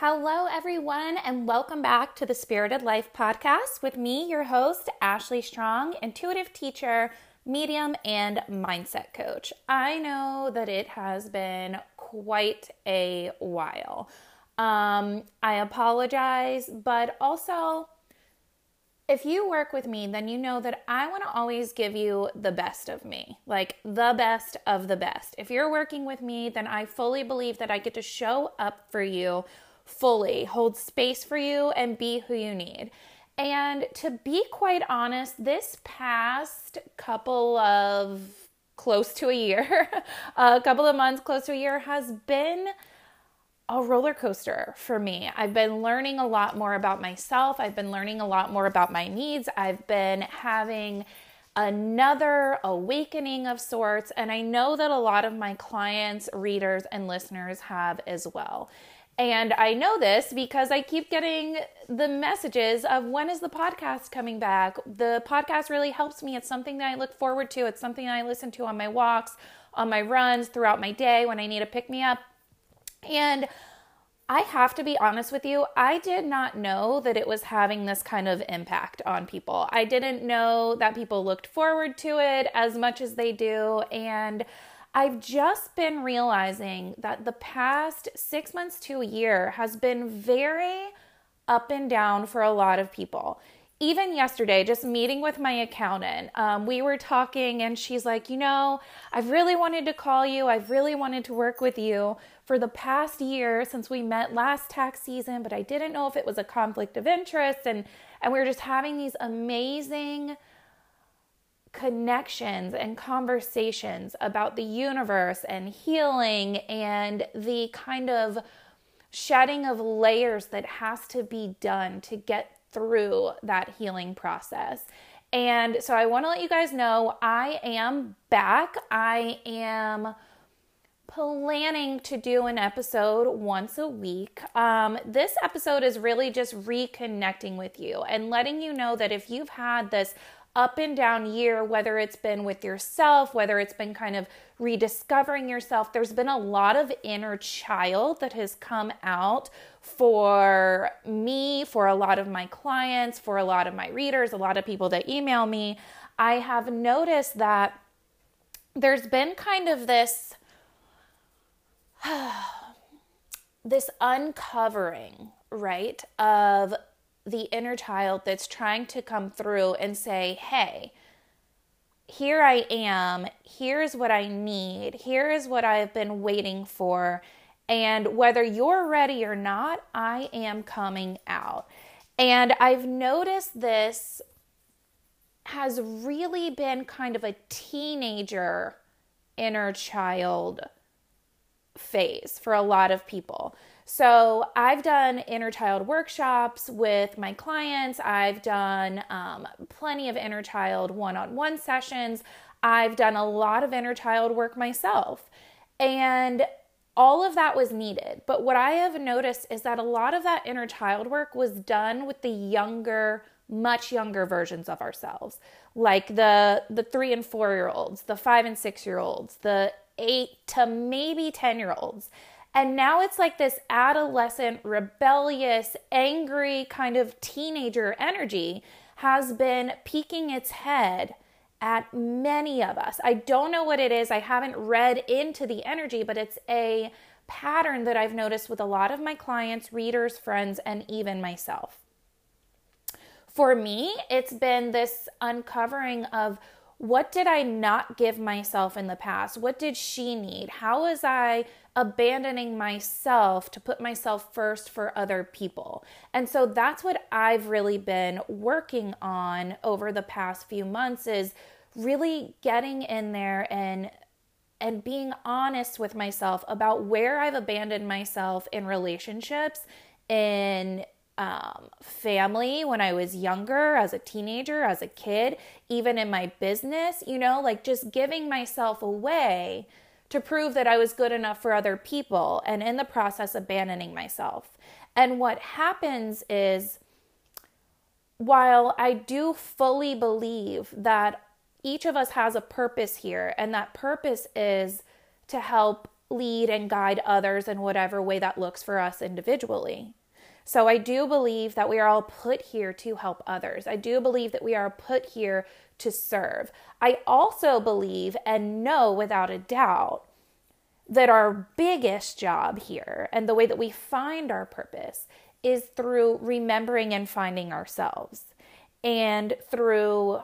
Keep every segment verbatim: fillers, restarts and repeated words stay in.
Hello, everyone, and welcome back to the Spirited Life podcast with me, your host, Ashley Strong, intuitive teacher, medium, and mindset coach. I know that it has been quite a while. Um, I apologize, but also, if you work with me, then you know that I want to always give you the best of me, like the best of the best. If you're working with me, then I fully believe that I get to show up for you fully, hold space for you, and be who you need. And to be quite honest, this past couple of close to a year, a couple of months, close to a year has been a roller coaster for me. I've been learning a lot more about myself. I've been learning a lot more about my needs. I've been having another awakening of sorts. And I know that a lot of my clients, readers, and listeners have as well. And I know this because I keep getting the messages of when is the podcast coming back? The podcast really helps me. It's something that I look forward to. It's something that I listen to on my walks, on my runs, throughout my day when I need to pick me up. And I have to be honest with you, I did not know that it was having this kind of impact on people. I didn't know that people looked forward to it as much as they do. And I've just been realizing that the past six months to a year has been very up and down for a lot of people. Even yesterday, just meeting with my accountant, um, we were talking and she's like, you know, I've really wanted to call you. I've really wanted to work with you for the past year since we met last tax season, but I didn't know if it was a conflict of interest. And, and we were just having these amazing connections and conversations about the universe and healing and the kind of shedding of layers that has to be done to get through that healing process. And so I want to let you guys know I am back. I am planning to do an episode once a week. Um, this episode is really just reconnecting with you and letting you know that if you've had this up and down year, whether it's been with yourself, whether it's been kind of rediscovering yourself, there's been a lot of inner child that has come out for me, for a lot of my clients, for a lot of my readers, a lot of people that email me. I have noticed that there's been kind of this, this uncovering, right, of the inner child that's trying to come through and say, hey, here I am, here's what I need, here is what I've been waiting for, and whether you're ready or not, I am coming out. And I've noticed this has really been kind of a teenager inner child phase for a lot of people. So I've done inner child workshops with my clients. I've done um, plenty of inner child one-on-one sessions. I've done a lot of inner child work myself. And all of that was needed. But what I have noticed is that a lot of that inner child work was done with the younger, much younger versions of ourselves. Like the, the three and four-year-olds, the five and six-year-olds, the eight to maybe ten-year-olds. And now it's like this adolescent, rebellious, angry kind of teenager energy has been peeking its head at many of us. I don't know what it is. I haven't read into the energy, but it's a pattern that I've noticed with a lot of my clients, readers, friends, and even myself. For me, it's been this uncovering of what did I not give myself in the past? What did she need? How was I abandoning myself to put myself first for other people? And so that's what I've really been working on over the past few months, is really getting in there and and being honest with myself about where I've abandoned myself in relationships, in Um, family when I was younger, as a teenager, as a kid, even in my business, you know, like just giving myself away to prove that I was good enough for other people, and in the process abandoning myself. And what happens is, while I do fully believe that each of us has a purpose here, and that purpose is to help lead and guide others in whatever way that looks for us individually, So I do believe that we are all put here to help others. I do believe that we are put here to serve. I also believe and know without a doubt that our biggest job here and the way that we find our purpose is through remembering and finding ourselves, and through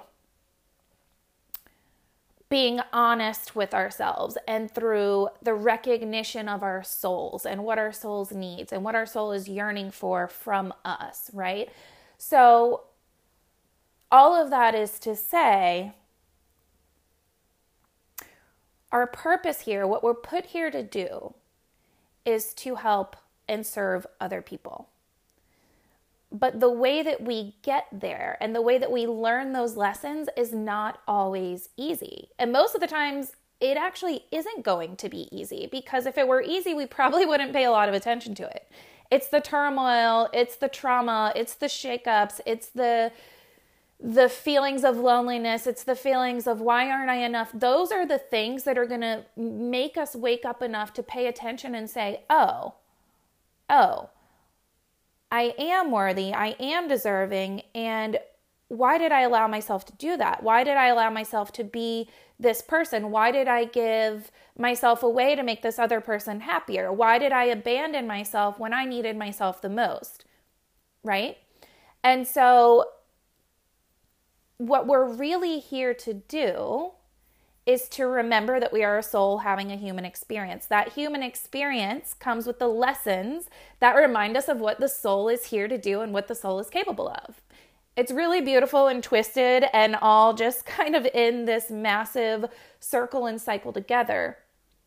being honest with ourselves, and through the recognition of our souls and what our souls needs and what our soul is yearning for from us, right? So all of that is to say, our purpose here, what we're put here to do, is to help and serve other people. But the way that we get there and the way that we learn those lessons is not always easy. And most of the times, it actually isn't going to be easy, because if it were easy, we probably wouldn't pay a lot of attention to it. It's the turmoil, it's the trauma, it's the shakeups, it's the the feelings of loneliness, it's the feelings of why aren't I enough? Those are the things that are going to make us wake up enough to pay attention and say, oh, oh, I am worthy, I am deserving, and why did I allow myself to do that? Why did I allow myself to be this person? Why did I give myself away to make this other person happier? Why did I abandon myself when I needed myself the most? Right? And so what we're really here to do is to remember that we are a soul having a human experience. That human experience comes with the lessons that remind us of what the soul is here to do and what the soul is capable of. It's really beautiful and twisted and all just kind of in this massive circle and cycle together.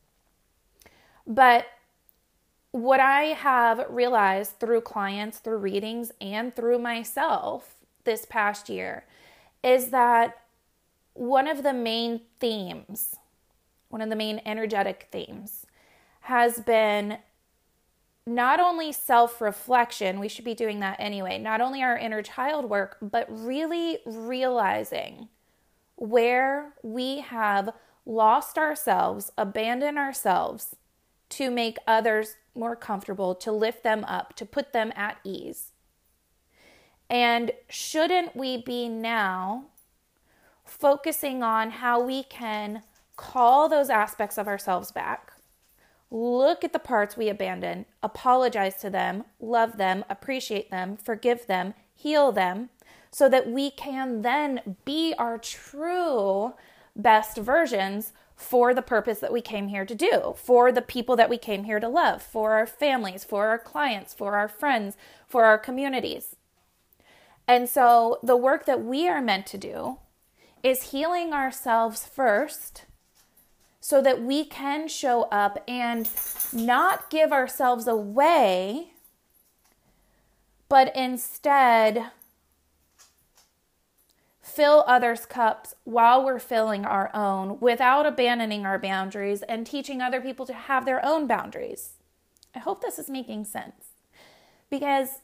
But what I have realized through clients, through readings, and through myself this past year is that one of the main themes, one of the main energetic themes has been not only self-reflection, we should be doing that anyway, not only our inner child work, but really realizing where we have lost ourselves, abandoned ourselves to make others more comfortable, to lift them up, to put them at ease. And shouldn't we be now focusing on how we can call those aspects of ourselves back, look at the parts we abandoned, apologize to them, love them, appreciate them, forgive them, heal them, so that we can then be our true best versions for the purpose that we came here to do, for the people that we came here to love, for our families, for our clients, for our friends, for our communities. And so the work that we are meant to do is healing ourselves first so that we can show up and not give ourselves away, but instead fill others' cups while we're filling our own without abandoning our boundaries and teaching other people to have their own boundaries. I hope this is making sense, because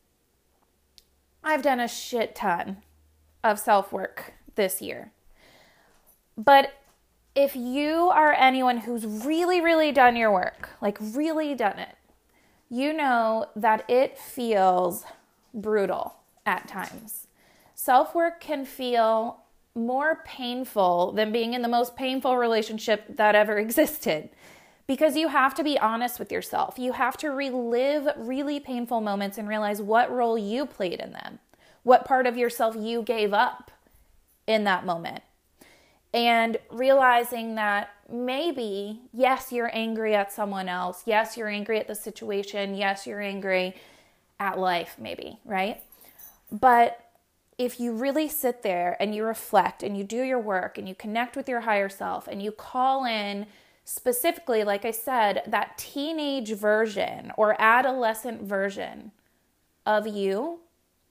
I've done a shit ton of self-work this year. But if you are anyone who's really, really done your work, like really done it, you know that it feels brutal at times. Self-work can feel more painful than being in the most painful relationship that ever existed, because you have to be honest with yourself. You have to relive really painful moments and realize what role you played in them, what part of yourself you gave up in that moment. And realizing that maybe, yes, you're angry at someone else. Yes, you're angry at the situation. Yes, you're angry at life, maybe, right? But if you really sit there and you reflect and you do your work and you connect with your higher self and you call in specifically, like I said, that teenage version or adolescent version of you,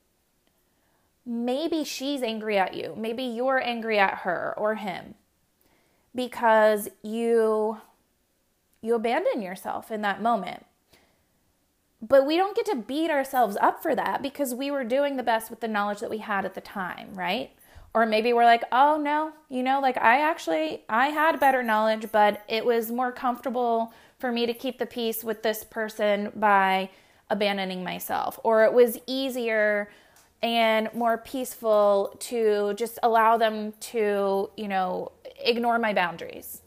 maybe she's angry at you. Maybe you're angry at her or him because you you abandon yourself in that moment. But we don't get to beat ourselves up for that because we were doing the best with the knowledge that we had at the time, right? Or maybe we're like, oh no, you know, like I actually, I had better knowledge, but it was more comfortable for me to keep the peace with this person by abandoning myself, or it was easier and more peaceful to just allow them to, you know, ignore my boundaries.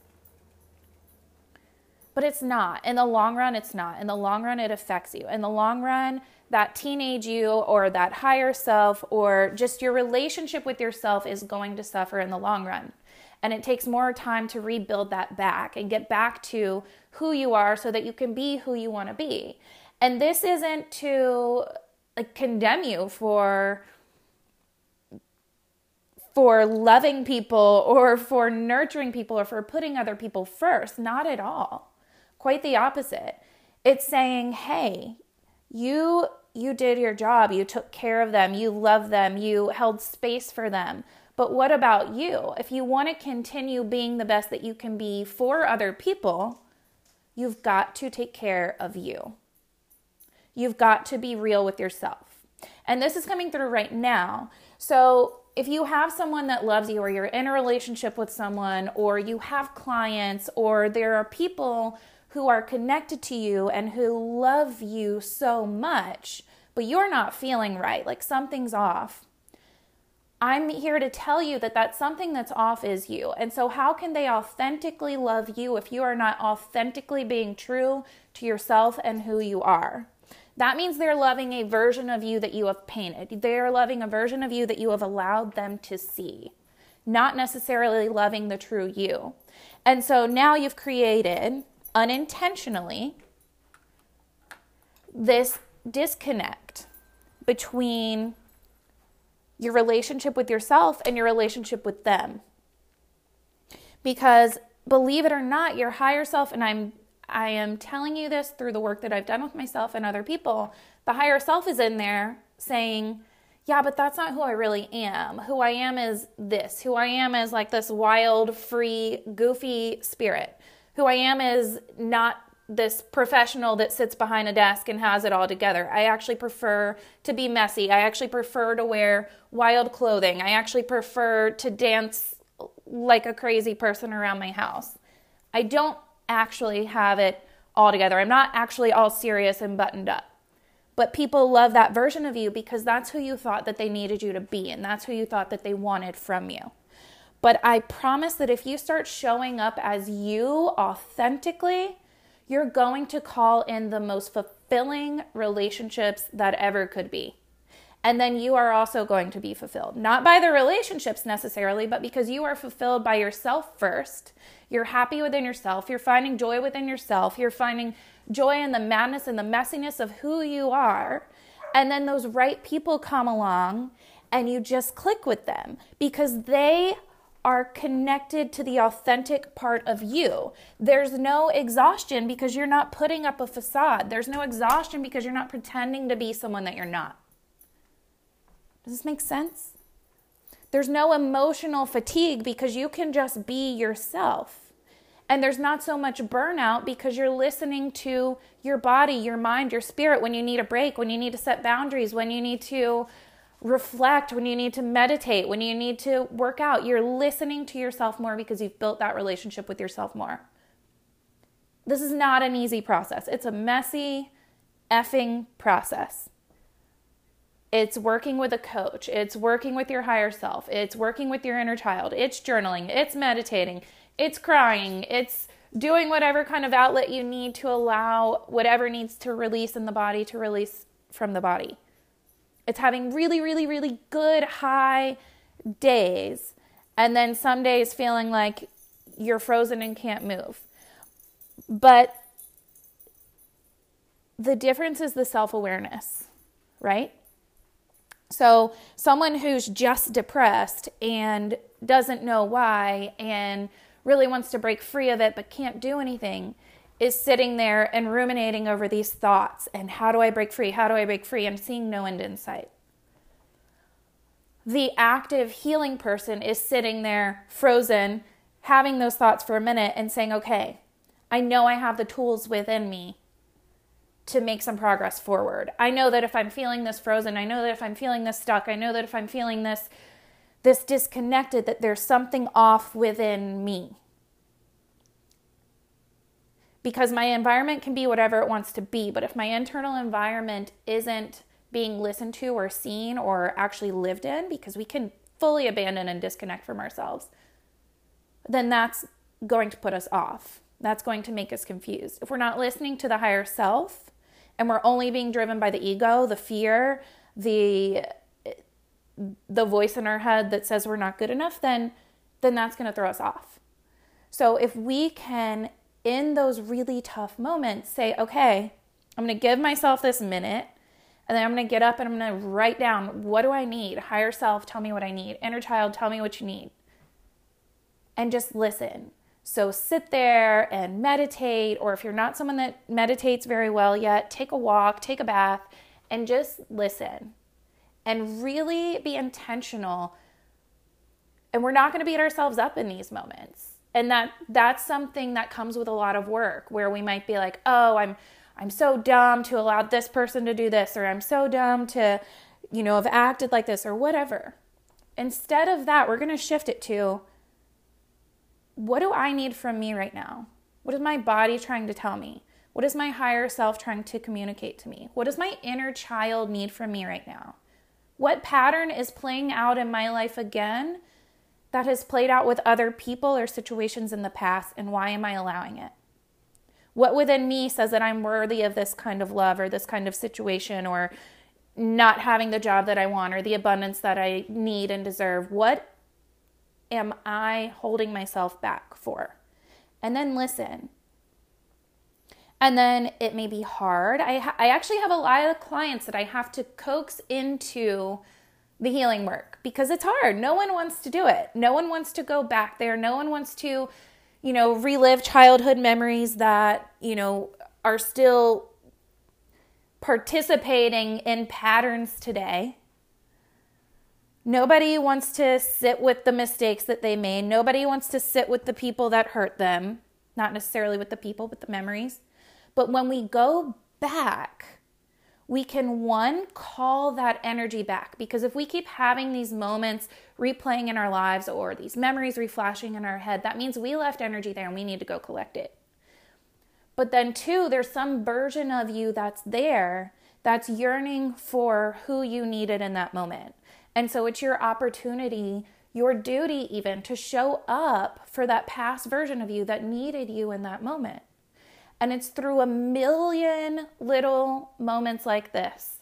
But it's not. In the long run, it's not. In the long run, it affects you. In the long run, that teenage you or that higher self or just your relationship with yourself is going to suffer in the long run. And it takes more time to rebuild that back and get back to who you are so that you can be who you want to be. And this isn't to like condemn you for for loving people or for nurturing people or for putting other people first. Not at all. Quite the opposite. It's saying, hey, you you did your job. You took care of them. You loved them. You held space for them. But what about you? If you want to continue being the best that you can be for other people, you've got to take care of you. You've got to be real with yourself. And this is coming through right now. So if you have someone that loves you, or you're in a relationship with someone, or you have clients, or there are people who are connected to you and who love you so much, but you're not feeling right, like something's off, I'm here to tell you that that something that's off is you. And so how can they authentically love you if you are not authentically being true to yourself and who you are? That means they're loving a version of you that you have painted. They're loving a version of you that you have allowed them to see, not necessarily loving the true you. And so now you've created, unintentionally, this disconnect between your relationship with yourself and your relationship with them. Because believe it or not, your higher self, and I'm I am telling you this through the work that I've done with myself and other people, the higher self is in there saying, yeah, but that's not who I really am. Who I am is this. Who I am is like this wild, free, goofy spirit. Who I am is not this professional that sits behind a desk and has it all together. I actually prefer to be messy. I actually prefer to wear wild clothing. I actually prefer to dance like a crazy person around my house. I don't actually have it all together. I'm not actually all serious and buttoned up. But people love that version of you because that's who you thought that they needed you to be, and that's who you thought that they wanted from you. But I promise that if you start showing up as you authentically, you're going to call in the most fulfilling relationships that ever could be. And then you are also going to be fulfilled. Not by the relationships necessarily, but because you are fulfilled by yourself first. You're happy within yourself. You're finding joy within yourself. You're finding joy in the madness and the messiness of who you are. And then those right people come along and you just click with them because they are connected to the authentic part of you. There's no exhaustion because you're not putting up a facade. There's no exhaustion because you're not pretending to be someone that you're not. Does this make sense? There's no emotional fatigue because you can just be yourself. And there's not so much burnout because you're listening to your body, your mind, your spirit when you need a break, when you need to set boundaries, when you need to reflect, when you need to meditate, when you need to work out. You're listening to yourself more because you've built that relationship with yourself more. This is not an easy process. It's a messy effing process. It's working with a coach. It's working with your higher self. It's working with your inner child. It's journaling. It's meditating. It's crying. It's doing whatever kind of outlet you need to allow whatever needs to release in the body to release from the body. It's having really, really, really good high days and then some days feeling like you're frozen and can't move. But the difference is the self-awareness, right? So someone who's just depressed and doesn't know why and really wants to break free of it but can't do anything is sitting there and ruminating over these thoughts and how do I break free? How do I break free? I'm seeing no end in sight. The active healing person is sitting there frozen, having those thoughts for a minute and saying, okay, I know I have the tools within me to make some progress forward. I know that if I'm feeling this frozen, I know that if I'm feeling this stuck, I know that if I'm feeling this, this disconnected, that there's something off within me. because my environment can be whatever it wants to be. But if my internal environment isn't being listened to or seen or actually lived in, because we can fully abandon and disconnect from ourselves, then that's going to put us off. That's going to make us confused. If we're not listening to the higher self and we're only being driven by the ego, the fear, the the voice in our head that says we're not good enough, then then that's going to throw us off. So if we can, in those really tough moments, say, okay, I'm going to give myself this minute, and then I'm going to get up and I'm going to write down, what do I need? Higher self, tell me what I need. Inner child, tell me what you need. And just listen. So sit there and meditate, or if you're not someone that meditates very well yet, take a walk, take a bath, and just listen. And really be intentional. And we're not going to beat ourselves up in these moments. And that that's something that comes with a lot of work, where we might be like, oh, I'm I'm so dumb to allow this person to do this, or I'm so dumb to, you know, have acted like this, or whatever. Instead of that, we're going to shift it to, what do I need from me right now? What is my body trying to tell me? What is my higher self trying to communicate to me? What does my inner child need from me right now? What pattern is playing out in my life again that has played out with other people or situations in the past, and why am I allowing it? What within me says that I'm worthy of this kind of love or this kind of situation, or not having the job that I want or the abundance that I need and deserve? What am I holding myself back for? And then listen. And then it may be hard. I ha- I actually have a lot of clients that I have to coax into the healing work because it's hard. No one wants to do it. No one wants to go back there. No one wants to, you know, relive childhood memories that, you know, are still participating in patterns today. Nobody wants to sit with the mistakes that they made. Nobody wants to sit with the people that hurt them. Not necessarily with the people, but the memories. But when we go back, we can, one, call that energy back. Because if we keep having these moments replaying in our lives, or these memories reflashing in our head, that means we left energy there and we need to go collect it. But then two, there's some version of you that's there that's yearning for who you needed in that moment. And so it's your opportunity, your duty even, to show up for that past version of you that needed you in that moment. And it's through a million little moments like this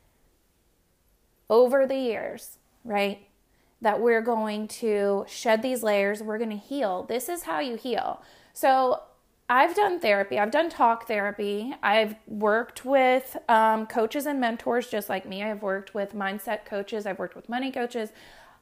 over the years, right, that we're going to shed these layers. We're going to heal. This is how you heal. So I've done therapy. I've done talk therapy. I've worked with um, coaches and mentors just like me. I've worked with mindset coaches. I've worked with money coaches.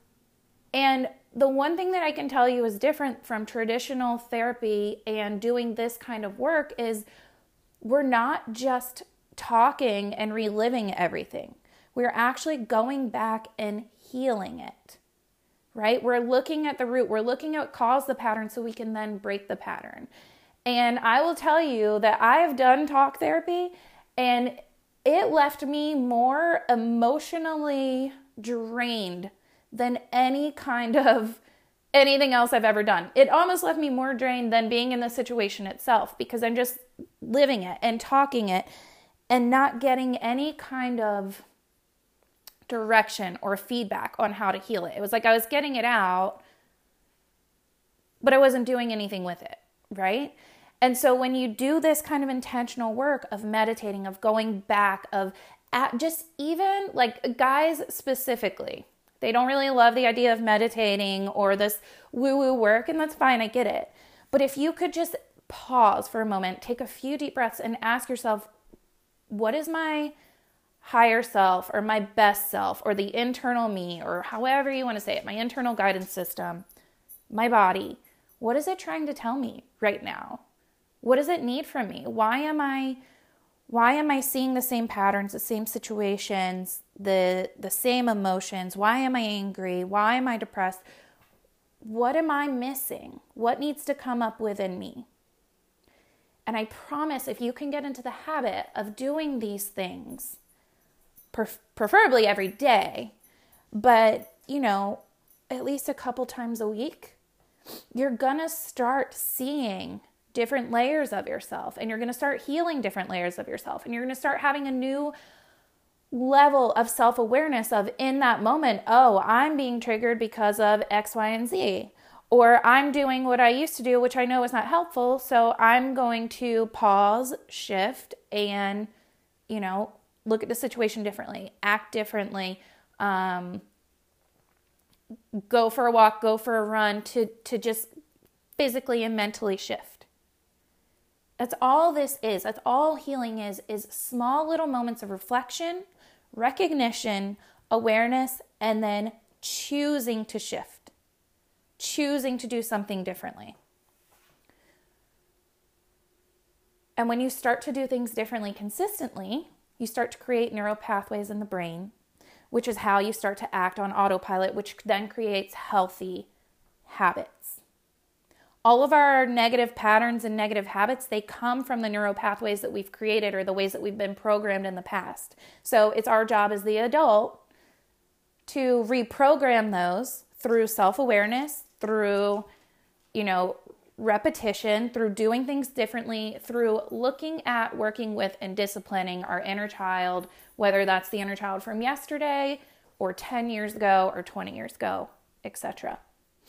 And the one thing that I can tell you is different from traditional therapy and doing this kind of work is we're not just talking and reliving everything. We're actually going back and healing it, right? We're looking at the root. We're looking at what caused the pattern so we can then break the pattern. And I will tell you that I've done talk therapy, and it left me more emotionally drained than any kind of anything else I've ever done. It almost left me more drained than being in the situation itself, because I'm just living it and talking it and not getting any kind of direction or feedback on how to heal it. It was like I was getting it out, but I wasn't doing anything with it, right? And so when you do this kind of intentional work of meditating, of going back, of at just even like guys specifically, they don't really love the idea of meditating or this woo-woo work, and that's fine, I get it. But if you could just pause for a moment, take a few deep breaths and ask yourself, what is my higher self or my best self or the internal me, or however you want to say it, my internal guidance system, my body, what is it trying to tell me right now? What does it need from me? Why am I Why am I seeing the same patterns, the same situations, the the same emotions? Why am I angry? Why am I depressed? What am I missing? What needs to come up within me? And I promise, if you can get into the habit of doing these things, pref- preferably every day, but, you know, at least a couple times a week, you're gonna start seeing different layers of yourself, and you're going to start healing different layers of yourself, and you're going to start having a new level of self-awareness of, in that moment, oh, I'm being triggered because of X, Y, and Z. Or I'm doing what I used to do, which I know is not helpful. So I'm going to pause, shift, and, you know, look at the situation differently, act differently, um, go for a walk, go for a run, to, to just physically and mentally shift. That's all this is. That's all healing is, is small little moments of reflection, recognition, awareness, and then choosing to shift. Choosing to do something differently. And when you start to do things differently consistently, you start to create neural pathways in the brain, which is how you start to act on autopilot, which then creates healthy habits. All of our negative patterns and negative habits, they come from the neural pathways that we've created or the ways that we've been programmed in the past. So it's our job as the adult to reprogram those through self-awareness, through, you know, repetition, through doing things differently, through looking at, working with, and disciplining our inner child, whether that's the inner child from yesterday or ten years ago or twenty years ago, et cetera.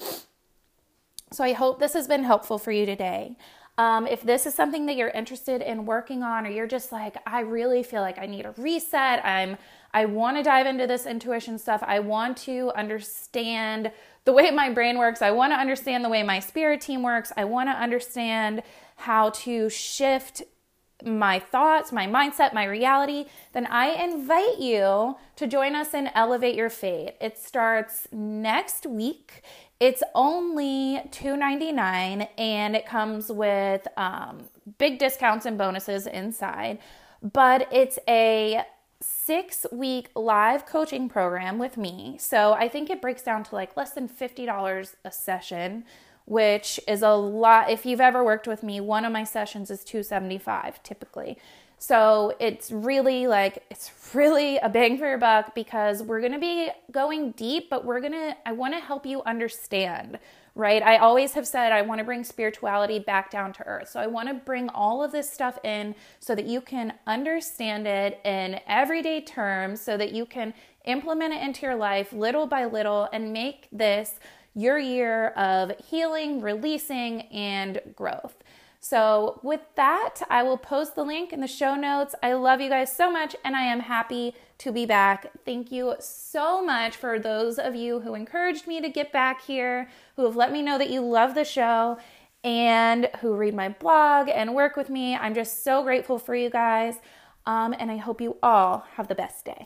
So I hope this has been helpful for you today. Um, if this is something that you're interested in working on, or you're just like, I really feel like I need a reset, I'm, I want to dive into this intuition stuff, I want to understand the way my brain works, I want to understand the way my spirit team works, I want to understand how to shift my thoughts, my mindset, my reality, then I invite you to join us in Elevate Your Fate. It starts next week. It's only two ninety-nine, and it comes with um, big discounts and bonuses inside. But it's a six-week live coaching program with me. So I think it breaks down to like less than fifty dollars a session, which is a lot. If you've ever worked with me, one of my sessions is two seventy-five typically. So it's really like, it's really a bang for your buck, because we're going to be going deep, but we're going to, I want to help you understand, right? I always have said, I want to bring spirituality back down to earth. So I want to bring all of this stuff in so that you can understand it in everyday terms, so that you can implement it into your life little by little and make this your year of healing, releasing, and growth. So with that, I will post the link in the show notes. I love you guys so much, and I am happy to be back. Thank you so much for those of you who encouraged me to get back here, who have let me know that you love the show, and who read my blog and work with me. I'm just so grateful for you guys, um, and I hope you all have the best day.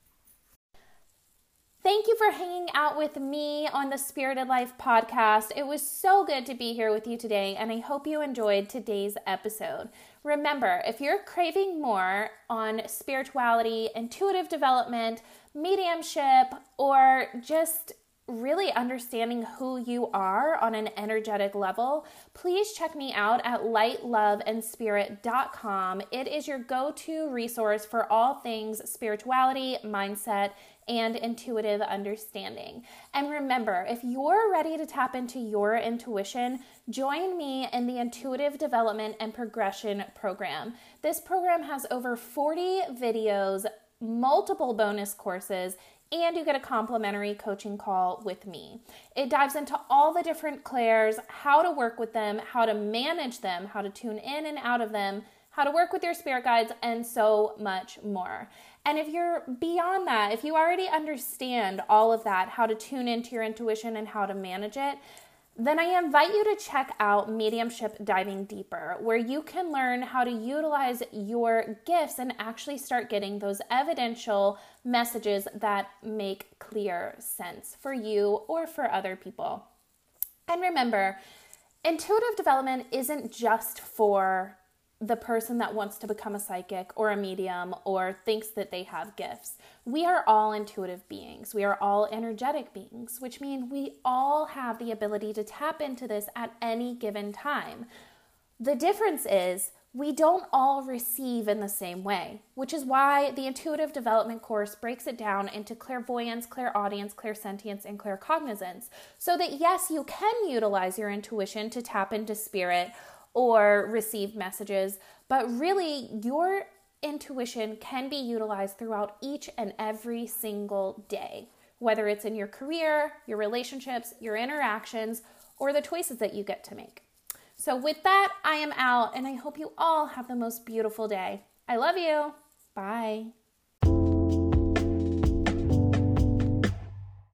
Thank you for hanging out with me on the Spirited Life podcast. It was so good to be here with you today, and I hope you enjoyed today's episode. Remember, if you're craving more on spirituality, intuitive development, mediumship, or just really understanding who you are on an energetic level, please check me out at light love and spirit dot com. It is your go-to resource for all things spirituality, mindset, and intuitive understanding. And remember, if you're ready to tap into your intuition, join me in the Intuitive Development and Progression Program. This program has over forty videos, multiple bonus courses, and you get a complimentary coaching call with me. It dives into all the different clairs, how to work with them, how to manage them, how to tune in and out of them, how to work with your spirit guides, and so much more. And if you're beyond that, if you already understand all of that, how to tune into your intuition and how to manage it, then I invite you to check out Mediumship Diving Deeper, where you can learn how to utilize your gifts and actually start getting those evidential messages that make clear sense for you or for other people. And remember, intuitive development isn't just for the person that wants to become a psychic or a medium or thinks that they have gifts. We are all intuitive beings. We are all energetic beings, which means we all have the ability to tap into this at any given time. The difference is we don't all receive in the same way, which is why the intuitive development course breaks it down into clairvoyance, clairaudience, clairsentience, and claircognizance, so that yes, you can utilize your intuition to tap into spirit, or receive messages, but really your intuition can be utilized throughout each and every single day, whether it's in your career, your relationships, your interactions, or the choices that you get to make. So with that, I am out, and I hope you all have the most beautiful day. I love you. Bye.